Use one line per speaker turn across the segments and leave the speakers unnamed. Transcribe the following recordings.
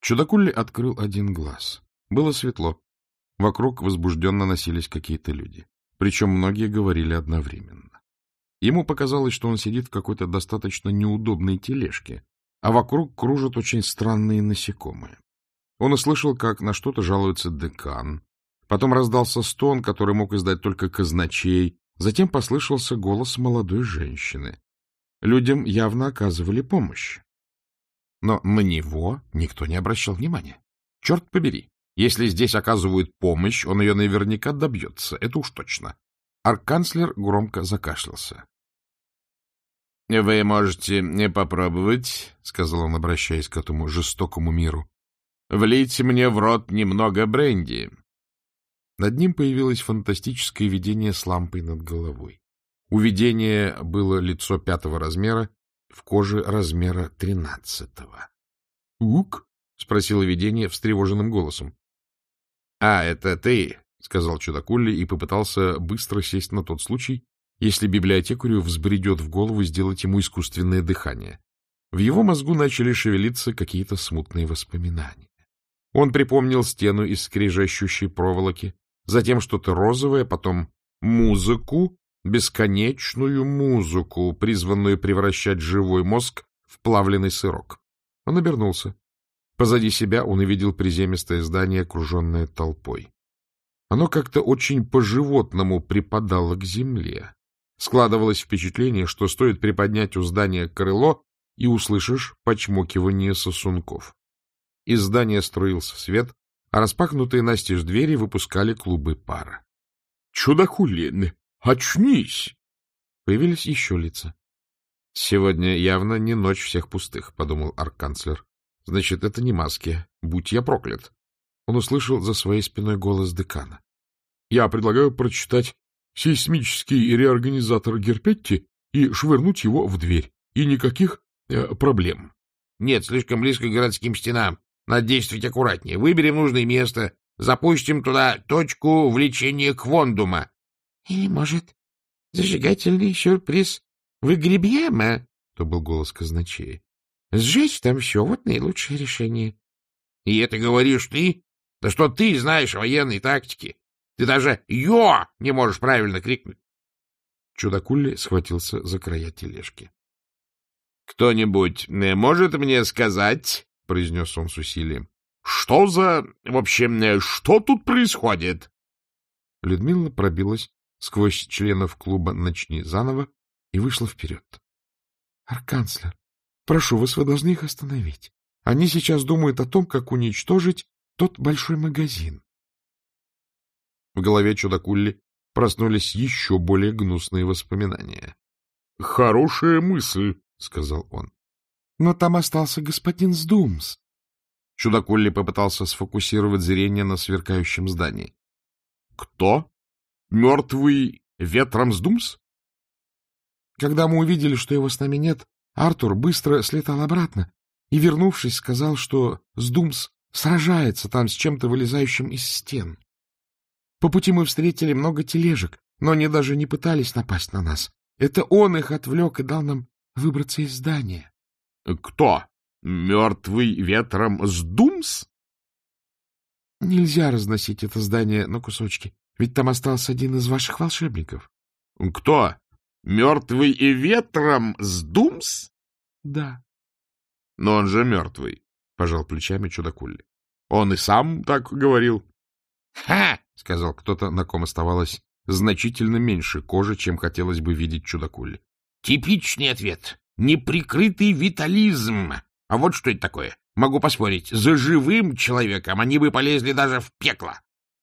Чудакулли открыл один глаз. Было светло. Вокруг возбужденно носились какие-то люди. Причем многие говорили одновременно. Ему показалось, что он сидит в какой-то достаточно неудобной тележке, а вокруг кружат очень странные насекомые. Он услышал, как на что-то жалуется декан. Потом раздался стон, который мог издать только казначей. Затем послышался голос молодой женщины. Людям явно оказывали помощь. Но на него никто не обращал внимания. Черт побери, если здесь оказывают помощь, он ее наверняка добьется, это уж точно. Арканцлер громко закашлялся. — Вы можете попробовать, — сказал он, обращаясь к этому жестокому миру, — влить мне в рот немного бренди. Над ним появилось фантастическое видение с лампой над головой. У видения было лицо 5-го размера, в коже размера 13-го. — Ук? — спросило видение встревоженным голосом. — А, это ты, — сказал Чудакулли и попытался быстро сесть на тот случай, если библиотекарю взбредет в голову сделать ему искусственное дыхание. В его мозгу начали шевелиться какие-то смутные воспоминания. Он припомнил стену из скрежещущей проволоки, затем что-то розовое, потом музыку, бесконечную музыку, призванную превращать живой мозг в плавленый сырок. Он обернулся. Позади себя он увидел приземистое здание, окруженное толпой. Оно как-то очень по-животному припадало к земле. Складывалось впечатление, что стоит приподнять у здания крыло, и услышишь почмокивание сосунков. Из здания струился свет, а распахнутые настежь двери выпускали клубы пара. — Чудакулли, очнись! Появились еще лица. — Сегодня явно не ночь всех пустых, — подумал арканцлер. — Значит, это не маски. Будь я проклят. Он услышал за своей спиной голос декана. — Я предлагаю прочитать сейсмический реорганизатор Герпетти и швырнуть его в дверь. И никаких проблем. — Нет, слишком близко к городским стенам. Надо действовать аккуратнее. Выберем нужное место, запустим туда точку влечения квондума. — Или, может, зажигательный сюрприз выгребьем, — то был голос казначея. — Сжечь там все, вот наилучшее решение. — И это говоришь ты? Да что ты знаешь о военной тактике? Ты даже «Йо!» не можешь правильно крикнуть. Чудакулли схватился за края тележки. — Кто-нибудь может мне сказать, — произнес он с усилием, — что за... В общем, что тут происходит? Людмила пробилась сквозь членов клуба «Начни заново» и вышла вперед. — Арканцлер, прошу вас, вы должны их остановить. Они сейчас думают о том, как уничтожить тот большой магазин. В голове Чудакулли проснулись еще более гнусные воспоминания. — Хорошая мысль, — сказал он. — Но там остался господин Сдумс. Чудакулли попытался сфокусировать зрение на сверкающем здании. — Кто? Мертвый ветром Сдумс? Когда мы увидели, что его с нами нет, Артур быстро слетал обратно и, вернувшись, сказал, что Сдумс сражается там с чем-то, вылезающим из стен. По пути мы встретили много тележек, но они даже не пытались напасть на нас. Это он их отвлек и дал нам выбраться из здания. — Кто? Мертвый ветром Сдумс? Нельзя разносить это здание на кусочки, ведь там остался один из ваших волшебников. — Кто? Мертвый и ветром Сдумс? — Да. — Но он же мертвый, — пожал плечами Чудакулли. — Он и сам так говорил. — Ха! — сказал кто-то, на ком оставалось значительно меньше кожи, чем хотелось бы видеть Чудакулли. — Типичный ответ. Неприкрытый витализм. А вот что это такое? Могу поспорить, за живым человеком они бы полезли даже в пекло.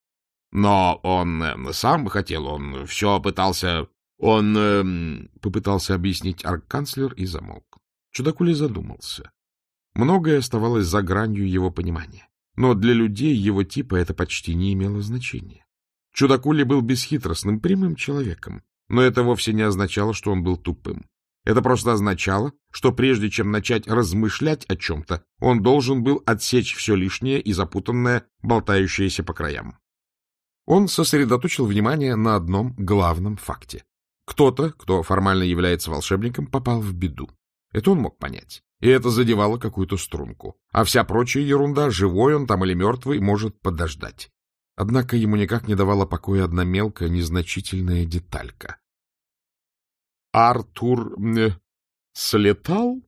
Но он сам хотел, он все пытался... Он попытался объяснить арканцлер и замолк. Чудакулли задумался. Многое оставалось за гранью его понимания. Но для людей его типа это почти не имело значения. Чудакулли был бесхитростным, прямым человеком, но это вовсе не означало, что он был тупым. Это просто означало, что прежде чем начать размышлять о чем-то, он должен был отсечь все лишнее и запутанное, болтающееся по краям. Он сосредоточил внимание на одном главном факте. Кто-то, кто формально является волшебником, попал в беду. Это он мог понять. и это задевало какую-то струнку. А вся прочая ерунда, живой он там или мертвый, может подождать. Однако ему никак не давала покоя одна мелкая, незначительная деталька. — Артур слетал?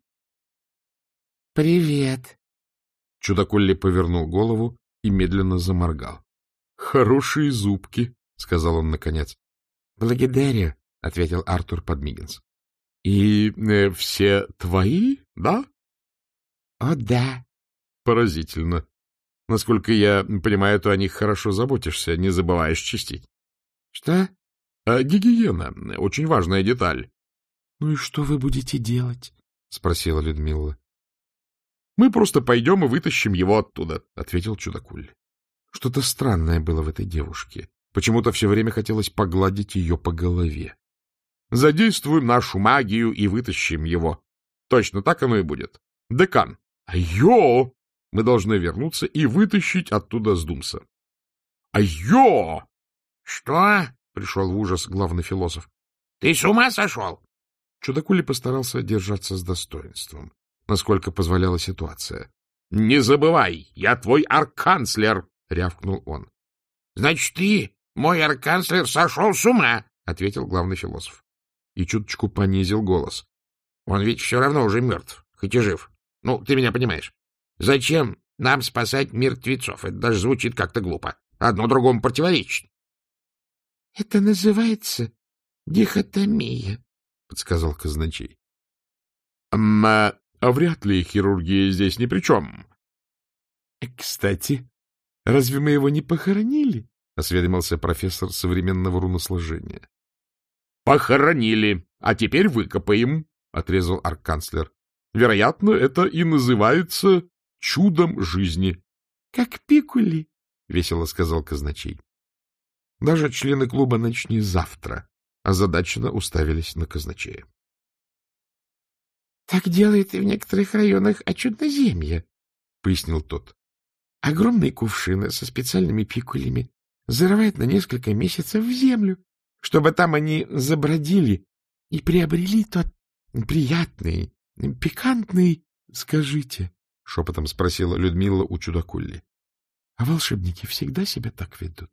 — Привет. Чудакулли повернул голову и медленно заморгал. — Хорошие зубки, — сказал он наконец. — Благодарю, — ответил Артур Подмигинс. — И все твои, да? — О, да. — Поразительно. Насколько я понимаю, ты о них хорошо заботишься, не забываешь чистить. — Что? — Гигиена. Очень важная деталь. — Ну и что вы будете делать? — спросила Людмила. — Мы просто пойдем и вытащим его оттуда, — ответил Чудакулли. Что-то странное было в этой девушке. Почему-то все время хотелось погладить ее по голове. — Задействуем нашу магию и вытащим его. Точно так оно и будет. Декан. — Айо! Мы должны вернуться и вытащить оттуда Сдумса. — Айо! — Что? — пришел в ужас главный философ. — Ты с ума сошел? Чудакулли постарался держаться с достоинством, насколько позволяла ситуация. — Не забывай, я твой арканцлер! — рявкнул он. — Значит, ты, мой арканцлер, сошел с ума! — ответил главный философ. И чуточку понизил голос. — Он ведь все равно уже мертв, хоть и жив. Ну, ты меня понимаешь. Зачем нам спасать мертвецов? Это даже звучит как-то глупо. Одно другому противоречит. — Это называется дихотомия, — подсказал казначей. — А вряд ли хирургия здесь ни при чем. — Кстати, разве мы его не похоронили? — осведомился профессор современного руносложения. — Похоронили, а теперь выкопаем, — отрезал арканцлер. — Вероятно, это и называется чудом жизни. — Как пикули, — весело сказал казначей. Даже члены клуба «Начни завтра» озадаченно уставились на казначея. — Так делает и в некоторых районах Очудноземья, — пояснил тот. — Огромные кувшины со специальными пикулями зарывают на несколько месяцев в землю, чтобы там они забродили и приобрели тот приятный, пикантный... — Скажите, — шепотом спросила Людмила у Чудакулли, — а волшебники всегда себя так ведут?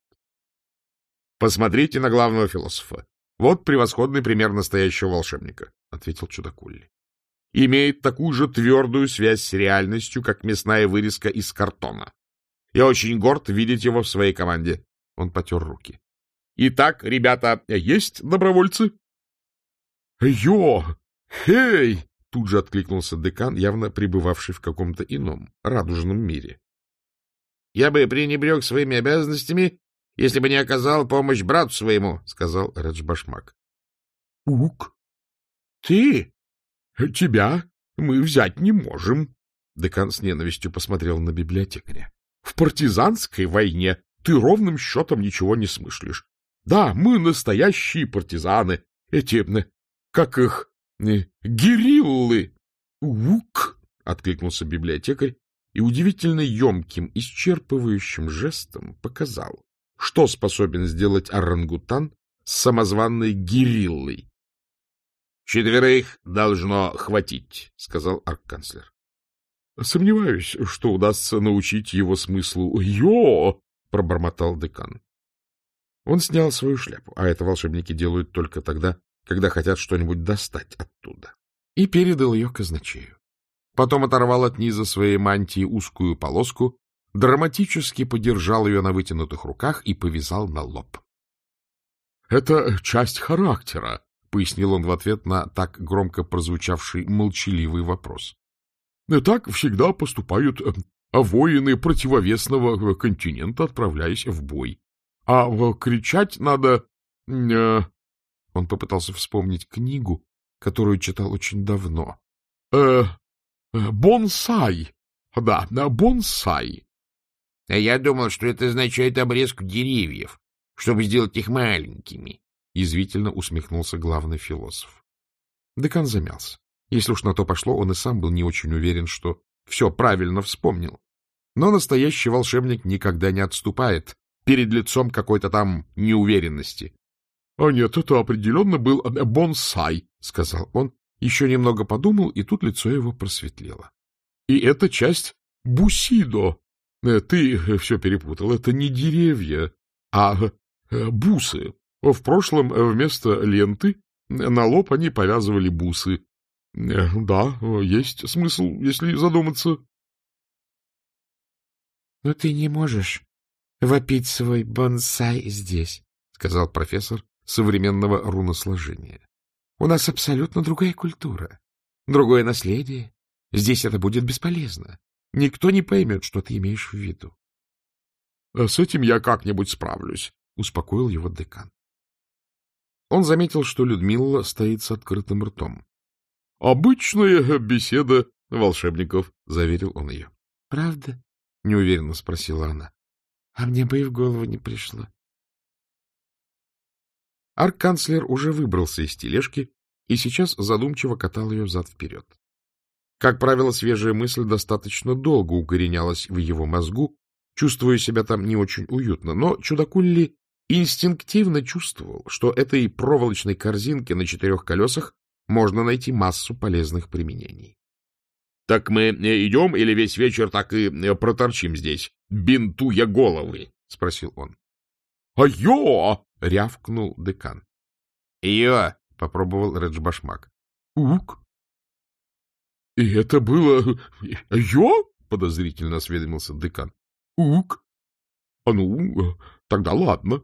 — Посмотрите на главного философа. Вот превосходный пример настоящего волшебника, — ответил Чудакулли. Имеет такую же твердую связь с реальностью, как мясная вырезка из картона. Я очень горд видеть его в своей команде. Он потер руки. — Итак, ребята, есть добровольцы? — Йо! Хей! — тут же откликнулся декан, явно пребывавший в каком-то ином, радужном мире. — Я бы пренебрег своими обязанностями, если бы не оказал помощь брату своему, — сказал Радж-Башмак. — Ук! Ты? Тебя мы взять не можем. Декан с ненавистью посмотрел на библиотекаря. — В партизанской войне ты ровным счетом ничего не смыслишь. Да, мы настоящие партизаны. Эти, как их, гериллы. — Ук! — откликнулся библиотекарь и удивительно емким, исчерпывающим жестом показал, что способен сделать орангутан с самозванной гериллой. — 4 должно хватить, — сказал арканцлер. — Сомневаюсь, что удастся научить его смыслу. — Йо! — пробормотал декан. Он снял свою шляпу, а это волшебники делают только тогда, когда хотят что-нибудь достать оттуда, и передал ее казначею. Потом оторвал от низа своей мантии узкую полоску, драматически подержал ее на вытянутых руках и повязал на лоб. — Это часть характера, — пояснил он в ответ на так громко прозвучавший молчаливый вопрос. — Так всегда поступают воины противовесного континента, отправляясь в бой. А кричать надо... Он попытался вспомнить книгу, которую читал очень давно. Бонсай. Да, бонсай. — Я думал, что это означает обрезку деревьев, чтобы сделать их маленькими, — язвительно усмехнулся главный философ. Декан замялся. Если уж на то пошло, он и сам был не очень уверен, что все правильно вспомнил. Но настоящий волшебник никогда не отступает перед лицом какой-то там неуверенности. — А нет, это определенно был бонсай, — сказал он еще немного подумал, и тут лицо его просветлело. — И эта часть Бусидо. Ты все перепутал. Это не деревья, а бусы. В прошлом вместо ленты на лоб они повязывали бусы. Да, есть смысл, если задуматься. — Но ты не можешь вопить свой бонсай здесь, — сказал профессор современного руносложения. — У нас абсолютно другая культура, другое наследие. Здесь это будет бесполезно. Никто не поймет, что ты имеешь в виду. — С этим я как-нибудь справлюсь, — успокоил его декан. Он заметил, что Людмила стоит с открытым ртом. — Обычная беседа волшебников, — заверил он ее. — Правда? — неуверенно спросила она. — А мне бы и в голову не пришло. Арк-канцлер уже выбрался из тележки и сейчас задумчиво катал ее взад-вперед. Как правило, свежая мысль достаточно долго укоренялась в его мозгу, чувствуя себя там не очень уютно, но чудакулли инстинктивно чувствовал, что этой проволочной корзинке на 4 колесах можно найти массу полезных применений. — Так мы идем или весь вечер так и проторчим здесь, бинтуя головы? — спросил он. — А-ё! — рявкнул декан. — Ё! — попробовал Редж-башмак. — Ук! — И это было... — Ё! — подозрительно осведомился декан. — Ук! — А ну, тогда ладно.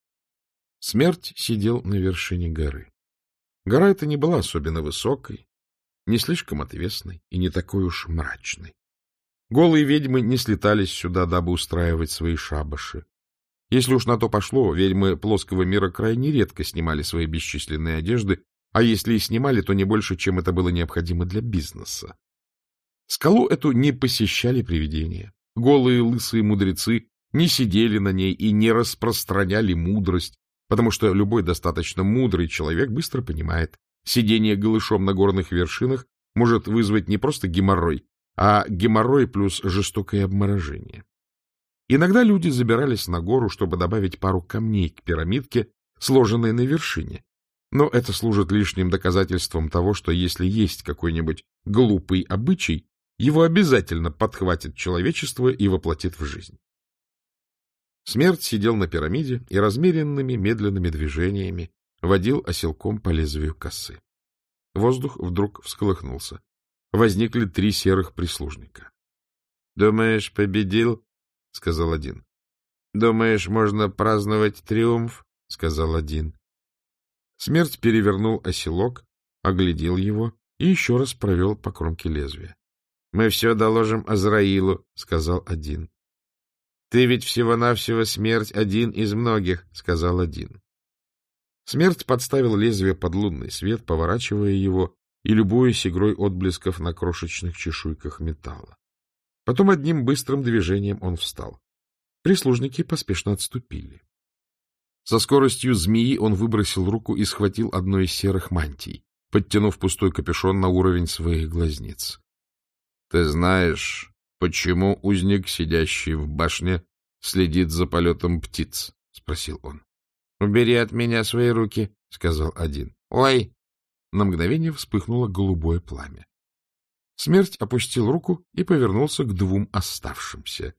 Смерть сидел на вершине горы. Гора эта не была особенно высокой, не слишком отвесной и не такой уж мрачной. Голые ведьмы не слетались сюда, дабы устраивать свои шабаши. Если уж на то пошло, ведьмы плоского мира крайне редко снимали свои бесчисленные одежды, а если и снимали, то не больше, чем это было необходимо для бизнеса. Скалу эту не посещали привидения. Голые лысые мудрецы не сидели на ней и не распространяли мудрость, потому что любой достаточно мудрый человек быстро понимает, сидение голышом на горных вершинах может вызвать не просто геморрой, а геморрой плюс жестокое обморожение. Иногда люди забирались на гору, чтобы добавить пару камней к пирамидке, сложенной на вершине. Но это служит лишним доказательством того, что если есть какой-нибудь глупый обычай, его обязательно подхватит человечество и воплотит в жизнь. Смерть сидел на пирамиде и размеренными медленными движениями водил оселком по лезвию косы. Воздух вдруг всколыхнулся. Возникли 3 серых прислужника. — Думаешь, победил? — сказал один. — Думаешь, можно праздновать триумф? — сказал один. Смерть перевернул оселок, оглядел его и еще раз провел по кромке лезвия. — Мы все доложим Азраилу, — сказал один. — Ты ведь всего-навсего смерть один из многих, — сказал один. Смерть подставил лезвие под лунный свет, поворачивая его и любуясь игрой отблесков на крошечных чешуйках металла. Потом одним быстрым движением он встал. Прислужники поспешно отступили. Со скоростью змеи он выбросил руку и схватил одну из серых мантий, подтянув пустой капюшон на уровень своих глазниц. — Ты знаешь, почему узник, сидящий в башне, следит за полетом птиц? — спросил он. — Убери от меня свои руки, — сказал один. — Ой! На мгновение вспыхнуло голубое пламя. Смерть опустил руку и повернулся к 2 оставшимся.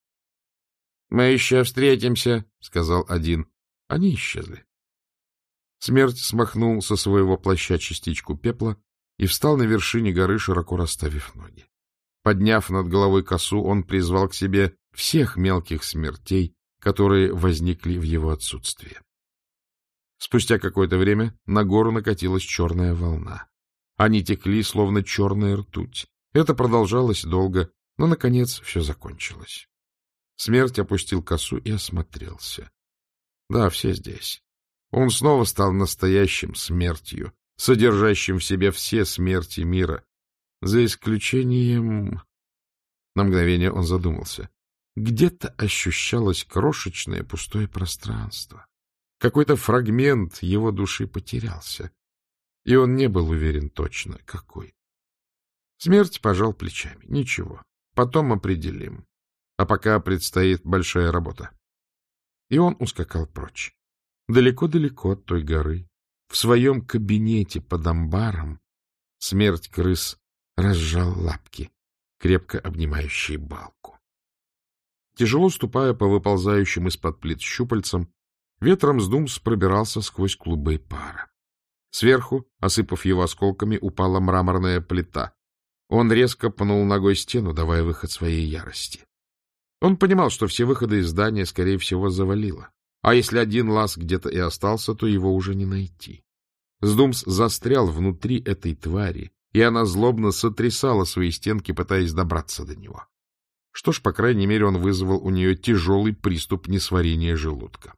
— Мы еще встретимся, — сказал один. Они исчезли. Смерть смахнул со своего плаща частичку пепла и встал на вершине горы, широко расставив ноги. Подняв над головой косу, он призвал к себе всех мелких смертей, которые возникли в его отсутствие. Спустя какое-то время на гору накатилась черная волна. Они текли, словно черная ртуть. Это продолжалось долго, но, наконец, все закончилось. Смерть опустил косу и осмотрелся. Да, все здесь. Он снова стал настоящим смертью, содержащим в себе все смерти мира, за исключением... На мгновение он задумался. Где-то ощущалось крошечное пустое пространство. Какой-то фрагмент его души потерялся, и он не был уверен точно, какой. Смерть пожал плечами. Ничего, потом определим. А пока предстоит большая работа. И он ускакал прочь. Далеко-далеко от той горы, в своем кабинете под амбаром, Смерть крыс разжал лапки, крепко обнимающие балку. Тяжело ступая по выползающим из-под плит щупальцам, ветром Сдумс пробирался сквозь клубы пара. Сверху, осыпав его осколками, упала мраморная плита. Он резко пнул ногой стену, давая выход своей ярости. Он понимал, что все выходы из здания, скорее всего, завалило. А если один лаз где-то и остался, то его уже не найти. Сдумс застрял внутри этой твари, и она злобно сотрясала свои стенки, пытаясь добраться до него. Что ж, по крайней мере, он вызвал у нее тяжелый приступ несварения желудка.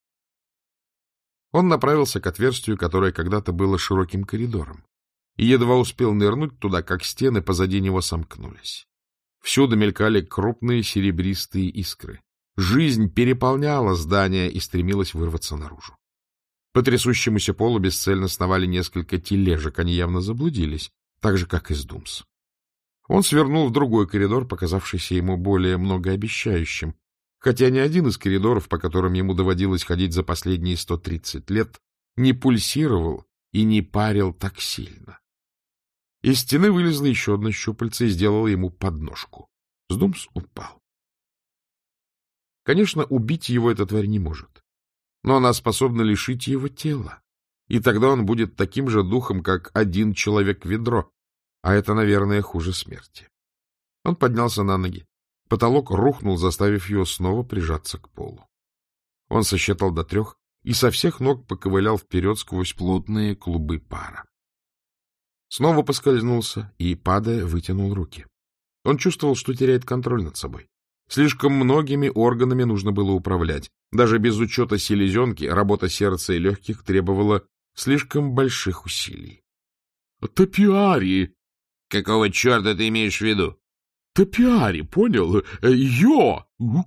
Он направился к отверстию, которое когда-то было широким коридором, и едва успел нырнуть туда, как стены позади него сомкнулись. Всюду мелькали крупные серебристые искры. Жизнь переполняла здание и стремилась вырваться наружу. По трясущемуся полу бесцельно сновали несколько тележек, они явно заблудились, так же, как и Сдумс. Он свернул в другой коридор, показавшийся ему более многообещающим, хотя ни один из коридоров, по которым ему доводилось ходить за последние 130 лет, не пульсировал и не парил так сильно. Из стены вылезло еще одно щупальце и сделало ему подножку. Сдумс упал. Конечно, убить его эта тварь не может, но она способна лишить его тела, и тогда он будет таким же духом, как один человек-ведро, а это, наверное, хуже смерти. Он поднялся на ноги. Потолок рухнул, заставив его снова прижаться к полу. Он сосчитал до 3 и со всех ног поковылял вперед сквозь плотные клубы пара. Снова поскользнулся и, падая, вытянул руки. Он чувствовал, что теряет контроль над собой. Слишком многими органами нужно было управлять. Даже без учета селезенки работа сердца и легких требовала слишком больших усилий. — Топиари! — Какого черта ты имеешь в виду? — Топиари, понял? Йо!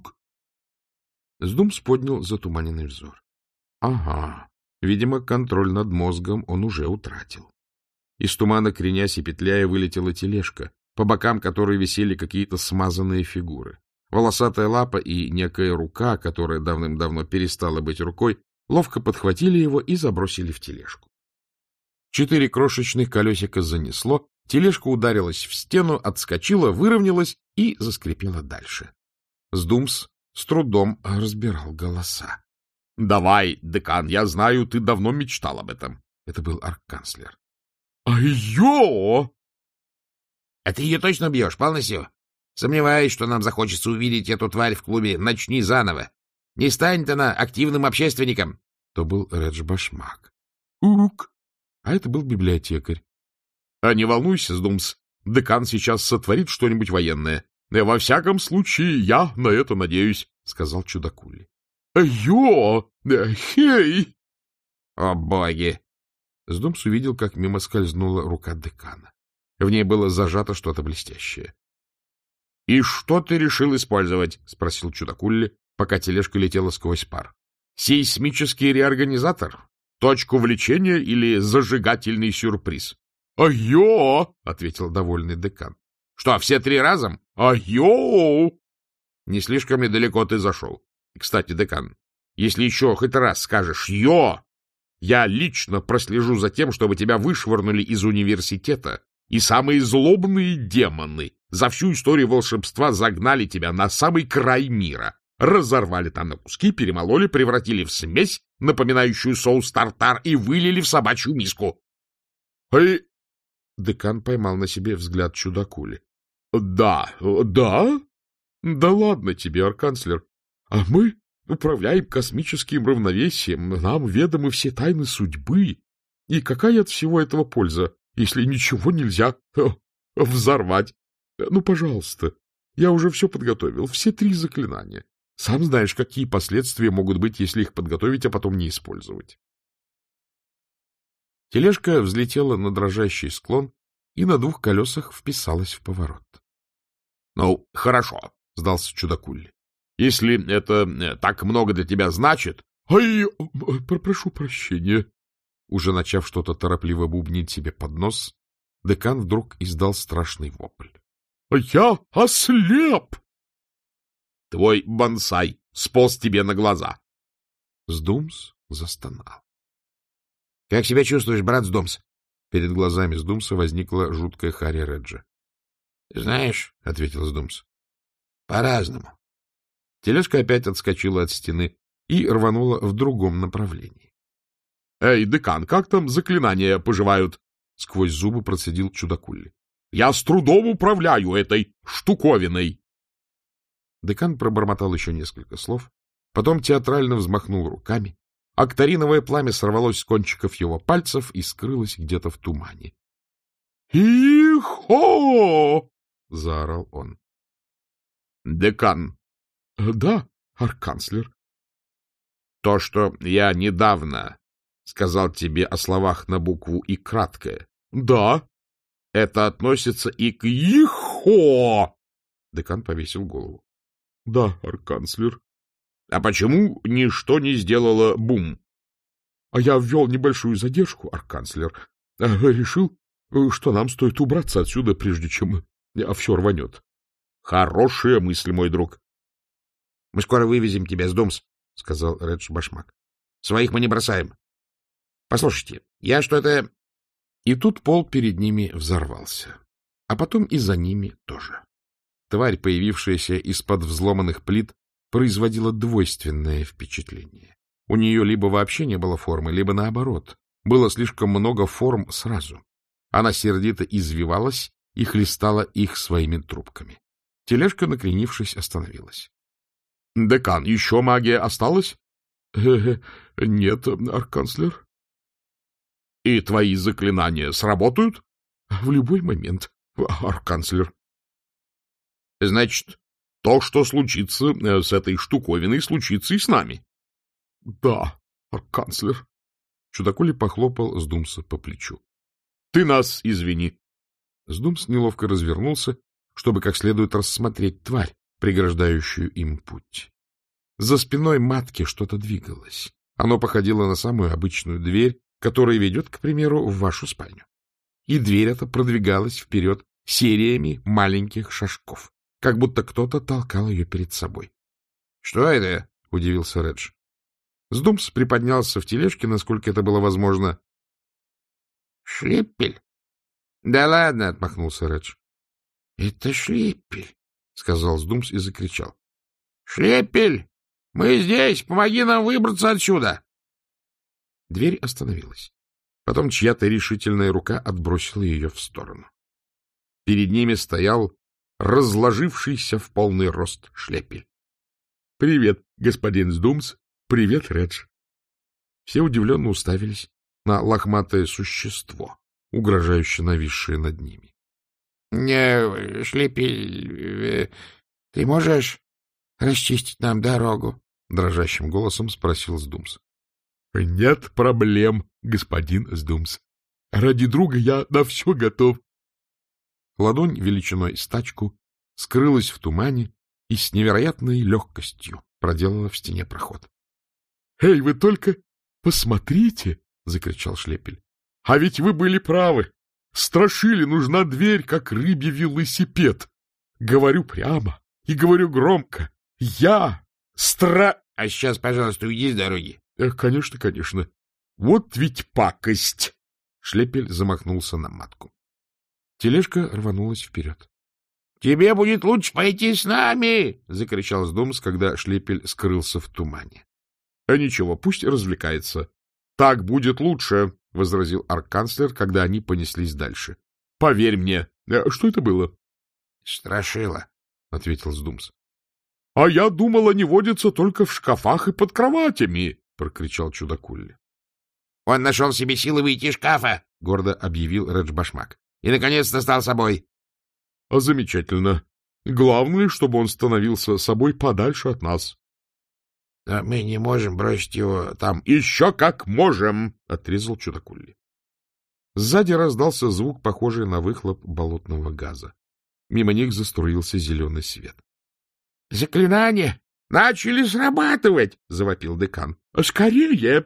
Сдумс поднял затуманенный взор. Ага, видимо, контроль над мозгом он уже утратил. Из тумана, кренясь и петляя, вылетела тележка, по бокам которой висели какие-то смазанные фигуры. Волосатая лапа и некая рука, которая давным-давно перестала быть рукой, ловко подхватили его и забросили в тележку. 4 крошечных колесика занесло, тележка ударилась в стену, отскочила, выровнялась и заскрипела дальше. Сдумс с трудом разбирал голоса. — Давай, декан, я знаю, ты давно мечтал об этом. Это был арканцлер. — Айо! — А ты ее точно бьешь, полностью? Сомневаюсь, что нам захочется увидеть эту тварь в клубе. Начни заново. Не станет она активным общественником. То был Редж Башмак. Ук! А это был библиотекарь. — Не волнуйся, Сдумс, декан сейчас сотворит что-нибудь военное. — Во всяком случае, я на это надеюсь, — сказал чудакули. — Йо! Хей! — О, боги! Сдумс увидел, как мимо скользнула рука декана. В ней было зажато что-то блестящее. — И что ты решил использовать? — спросил чудакулли, пока тележка летела сквозь пар. — Сейсмический реорганизатор? Точку влечения или зажигательный сюрприз? — Айо! — ответил довольный декан. — Что, все 3 разом? — Айо! — Не слишком ли далеко ты зашел? Кстати, декан, если еще хоть раз скажешь «Йо!», я лично прослежу за тем, чтобы тебя вышвырнули из университета, и самые злобные демоны за всю историю волшебства загнали тебя на самый край мира, разорвали там на куски, перемололи, превратили в смесь, напоминающую соус тартар, и вылили в собачью миску. Декан поймал на себе взгляд чудакули. — Да, да? Да ладно тебе, арканцлер. А мы управляем космическим равновесием, нам ведомы все тайны судьбы. И какая от всего этого польза, если ничего нельзя взорвать? Ну, пожалуйста, я уже все подготовил, все 3 заклинания. Сам знаешь, какие последствия могут быть, если их подготовить, а потом не использовать. Тележка взлетела на дрожащий склон и на 2 колесах вписалась в поворот. — Ну, хорошо, — сдался чудакулли. — Если это так много для тебя значит... — прошу прощения. Уже начав что-то торопливо бубнить себе под нос, декан вдруг издал страшный вопль. — Я ослеп! — Твой бонсай сполз тебе на глаза. Сдумс застонал. — Как себя чувствуешь, брат Сдумс? Перед глазами Сдумса возникла жуткая Харри Реджа. — Знаешь, — ответил Сдумс, — по-разному. Тележка опять отскочила от стены и рванула в другом направлении. — Эй, декан, как там заклинания поживают? — сквозь зубы процедил Чудакулли. — Я с трудом управляю этой штуковиной. Декан пробормотал еще несколько слов, потом театрально взмахнул руками. Акториновое пламя сорвалось с кончиков его пальцев и скрылось где-то в тумане. «Ихо!» — заорал он. «Декан!» «Да, арканцлер». «То, что я недавно сказал тебе о словах на букву «и» краткое». «Да». «Это относится и к «ихо!»» Декан повесил голову. «Да, арканцлер». «А почему ничто не сделало бум?» — А я ввел небольшую задержку, арканцлер. Решил, что нам стоит убраться отсюда, прежде чем все рванет. — Хорошая мысль, мой друг. — Мы скоро вывезем тебя с Думс, — сказал Редж Башмак. — Своих мы не бросаем. Послушайте, я что-то... И тут пол перед ними взорвался, а потом и за ними тоже. Тварь, появившаяся из-под взломанных плит, производила двойственное впечатление. У нее либо вообще не было формы, либо наоборот. Было слишком много форм сразу. Она сердито извивалась и хлестала их своими трубками. Тележка, накренившись, остановилась. — Декан, еще магия осталась? — Нет, арканцлер. — И твои заклинания сработают? — В любой момент, арканцлер. — Значит, то, что случится с этой штуковиной, случится и с нами. — Да, арканцлер. Чудакули похлопал Сдумса по плечу. — Ты нас извини. Сдумс неловко развернулся, чтобы как следует рассмотреть тварь, преграждающую им путь. За спиной матки что-то двигалось. Оно походило на самую обычную дверь, которая ведет, к примеру, в вашу спальню. И дверь эта продвигалась вперед сериями маленьких шажков, как будто кто-то толкал ее перед собой. — Что это? — удивился Редж. Сдумс приподнялся в тележке, насколько это было возможно. — Шлеппель? — Да ладно, — отмахнулся Редж. — Это шлеппель, — сказал Сдумс и закричал. — Шлеппель! Мы здесь! Помоги нам выбраться отсюда! Дверь остановилась. Потом чья-то решительная рука отбросила ее в сторону. Перед ними стоял разложившийся в полный рост шлеппель. — Привет, господин Сдумс. Привет, Редж. Все удивленно уставились на лохматое существо, угрожающе нависшее над ними. — Шлеппель, ты можешь расчистить нам дорогу? — дрожащим голосом спросил Сдумс. — Нет проблем, господин Сдумс. Ради друга я на все готов. Ладонь величиной с тачку скрылась в тумане и с невероятной легкостью проделала в стене проход. — Эй, вы только посмотрите! — закричал Шлеппель. — А ведь вы были правы. Страшили, нужна дверь, как рыбий велосипед. Говорю прямо и говорю громко. Я А сейчас, пожалуйста, уйди с дороги. — Конечно, конечно. Вот ведь пакость! Шлеппель замахнулся на матку. Тележка рванулась вперед. — Тебе будет лучше пойти с нами! — закричал Сдумс, когда Шлеппель скрылся в тумане. — А ничего, пусть развлекается. — Так будет лучше, — возразил арканцлер, когда они понеслись дальше. — Поверь мне. Что это было? — Страшило, — ответил Сдумс. — А я думал, они водятся только в шкафах и под кроватями, — прокричал Чудакулли. — Он нашел себе силы выйти из шкафа, — гордо объявил Редж Башмак. — И, наконец-то, стал собой. — Замечательно. Главное, чтобы он становился собой подальше от нас. — А мы не можем бросить его там. — Еще как можем, — отрезал Чудакулли. Сзади раздался звук, похожий на выхлоп болотного газа. Мимо них заструился зеленый свет. — Заклинания начали срабатывать! — завопил декан. — Скорее!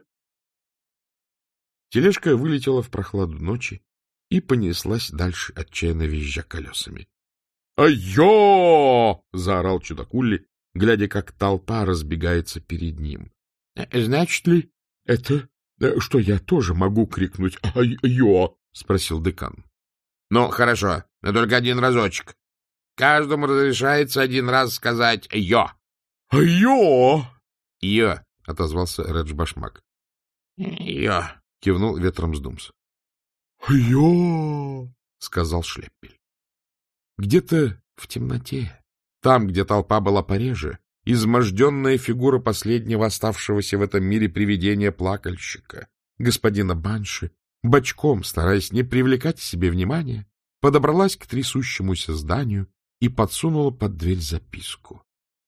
Тележка вылетела в прохладу ночи и понеслась дальше, отчаянно визжа колесами. «Ай-йо!» — заорал Чудакулли, глядя, как толпа разбегается перед ним. — Значит ли это, что я тоже могу крикнуть «Ай-йо!» — спросил декан.
— Ну, хорошо, но только один разочек. Каждому разрешается один раз сказать «ё».
— Йо!
— Ё,
— отозвался Редж Башмак.
— Ё,
— кивнул Ветромсдумс. — Йо! — сказал Шлеппель. Где-то в темноте, там, где толпа была пореже, изможденная фигура последнего оставшегося в этом мире привидения плакальщика, господина Банши, бочком, стараясь не привлекать к себе внимания, подобралась к трясущемуся зданию и подсунула под дверь записку.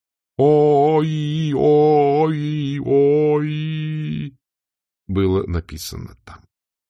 «Ой, ой, ой!» было написано там.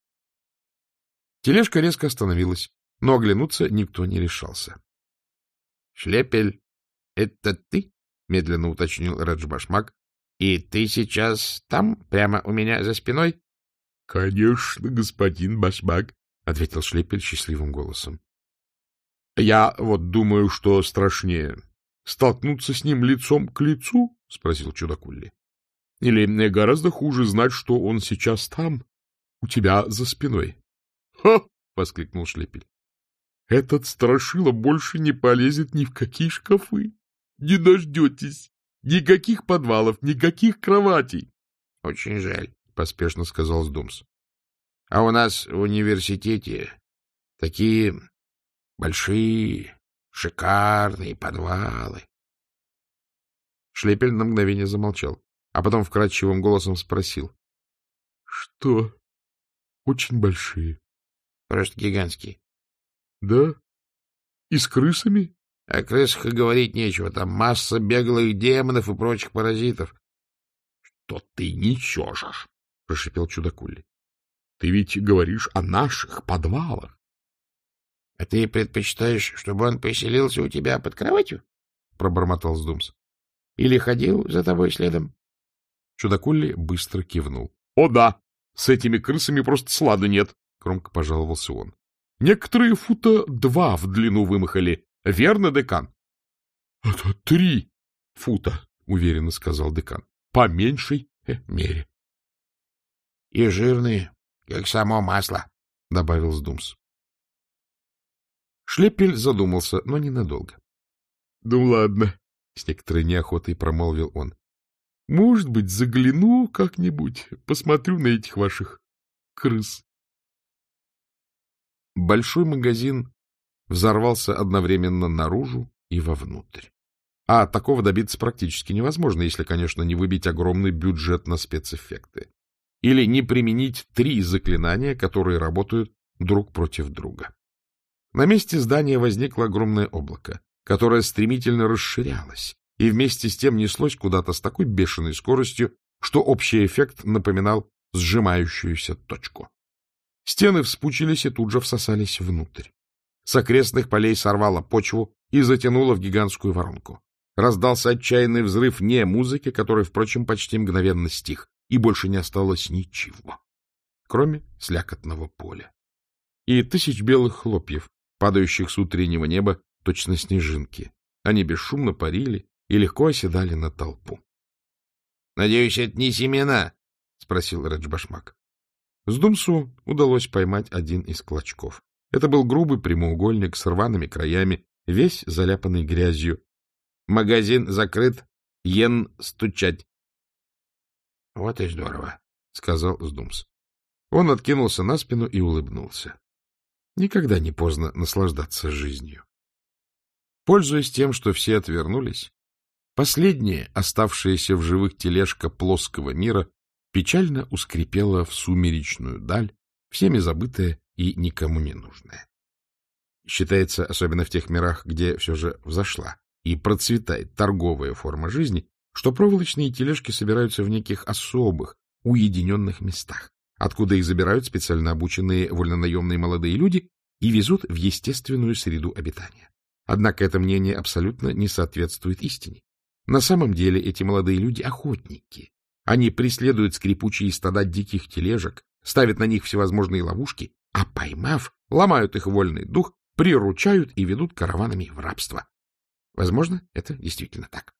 Тележка резко остановилась, но оглянуться никто не решался.
— Шлепель, это ты? — медленно уточнил Редж Башмак. — И ты сейчас там, прямо у меня за спиной?
— Конечно, господин Башмак, — ответил Шлепель счастливым голосом. — Я вот думаю, что страшнее. Столкнуться с ним лицом к лицу? — спросил Чудакулли. — Или гораздо хуже знать, что он сейчас там, у тебя за спиной? — Ха! — воскликнул Шлепель. — Этот страшила больше не полезет ни в какие шкафы. Не дождетесь. Никаких подвалов, никаких кроватей.
— Очень жаль, — поспешно сказал Сдумс. — А у нас в университете такие большие, шикарные подвалы.
Шлепель на мгновение замолчал, а потом вкрадчивым голосом спросил. — Что? Очень большие?
— Просто гигантские.
— Да? И с крысами?
— О крысах и говорить нечего. Там масса беглых демонов и прочих паразитов.
— Что ты несешь? — прошипел Чудакулли. — Ты ведь говоришь о наших подвалах.
— А ты предпочитаешь, чтобы он поселился у тебя под кроватью? — пробормотал Сдумс. — Или ходил за тобой следом?
Чудакулли быстро кивнул. — О да, с этими крысами просто слада нет, — громко пожаловался он. — Некоторые фута 2 в длину вымахали. Верно, декан? — Это 3 фута, — уверенно сказал декан. — По меньшей мере.
— И жирные, как само масло, — добавил Сдумс.
Шлепель задумался, но ненадолго. — Ну, ладно, — с некоторой неохотой промолвил он. — Может быть, загляну как-нибудь, посмотрю на этих ваших крыс. Большой магазин взорвался одновременно наружу и вовнутрь. А такого добиться практически невозможно, если, конечно, не выбить огромный бюджет на спецэффекты. Или не применить 3 заклинания, которые работают друг против друга. На месте здания возникло огромное облако, которое стремительно расширялось и вместе с тем неслось куда-то с такой бешеной скоростью, что общий эффект напоминал сжимающуюся точку. Стены вспучились и тут же всосались внутрь. С окрестных полей сорвало почву и затянуло в гигантскую воронку. Раздался отчаянный взрыв не музыки, который, впрочем, почти мгновенно стих, и больше не осталось ничего, кроме слякотного поля. И тысяч белых хлопьев, падающих с утреннего неба, точно снежинки. Они бесшумно парили и легко оседали на толпу.
— Надеюсь, это не семена? — спросил Редж Башмак.
Сдумсу удалось поймать один из клочков. Это был грубый прямоугольник с рваными краями, весь заляпанный грязью. — Магазин закрыт, йен стучать.
— Вот и здорово,
— сказал Сдумс. Он откинулся на спину и улыбнулся. Никогда не поздно наслаждаться жизнью. Пользуясь тем, что все отвернулись, последняя, оставшаяся в живых тележка плоского мира, печально ускрипела в сумеречную даль, всеми забытая и никому не нужная. Считается, особенно в тех мирах, где все же взошла и процветает торговая форма жизни, что проволочные тележки собираются в неких особых, уединенных местах, откуда их забирают специально обученные вольнонаемные молодые люди и везут в естественную среду обитания. Однако это мнение абсолютно не соответствует истине. На самом деле эти молодые люди — охотники. Они преследуют скрипучие стада диких тележек, ставят на них всевозможные ловушки, а поймав, ломают их вольный дух, приручают и ведут караванами в рабство. Возможно, это действительно так.